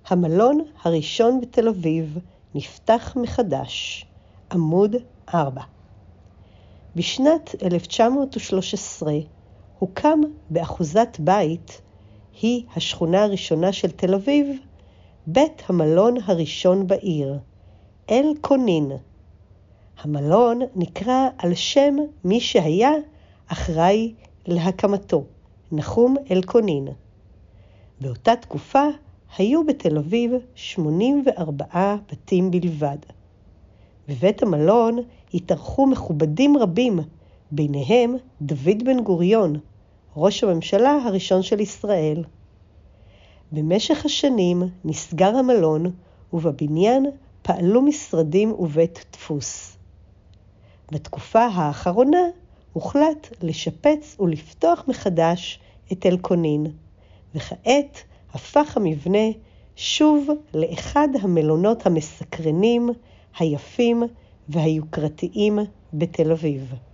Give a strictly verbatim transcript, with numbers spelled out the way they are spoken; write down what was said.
המלון הראשון בתל אביב נפתח מחדש, עמוד ארבע. בשנת אלף תשע מאות ושלוש עשרה הוקם באחוזת בית, היא השכונה הראשונה של תל אביב, בית המלון הראשון בעיר, אל-קונין. המלון נקרא על שם מי שהיה אחראי להקמתו, נחום אל-קונין. באותה תקופה היו בתל אביב שמונים וארבעה בתים בלבד. בבית המלון התארחו מכובדים רבים, ביניהם דוד בן גוריון, ראש הממשלה הראשון של ישראל. במשך השנים נסגר המלון, ובבניין פעלו משרדים ובית דפוס. בתקופה האחרונה הוחלט לשפץ ולפתוח מחדש את אל-קונין, וכעת הפך המבנה שוב לאחד המלונות המסקרנים, היפים והיוקרתיים בתל אביב.